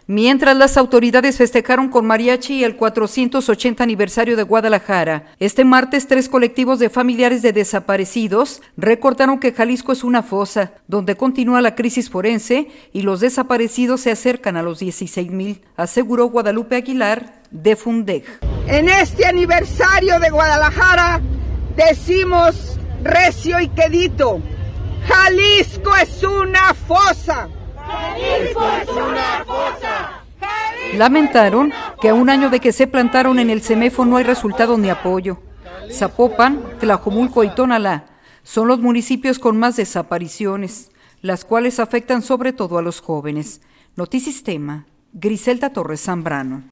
Mientras las autoridades festejaron con mariachi el 480 aniversario de Guadalajara, este martes 3 colectivos de familiares de desaparecidos recordaron que Jalisco es una fosa, donde continúa la crisis forense y los desaparecidos se acercan a los 16,000, aseguró Guadalupe Aguilar de Fundeg. En este aniversario de Guadalajara decimos recio y quedito, Jalisco es una fosa. ¡Jalisco es una fosa! Lamentaron que a un año de que se plantaron en el CEMEFO no hay resultado ni apoyo. Zapopan, Tlajomulco y Tonalá son los municipios con más desapariciones, las cuales afectan sobre todo a los jóvenes. Notisistema, Griselda Torres Zambrano.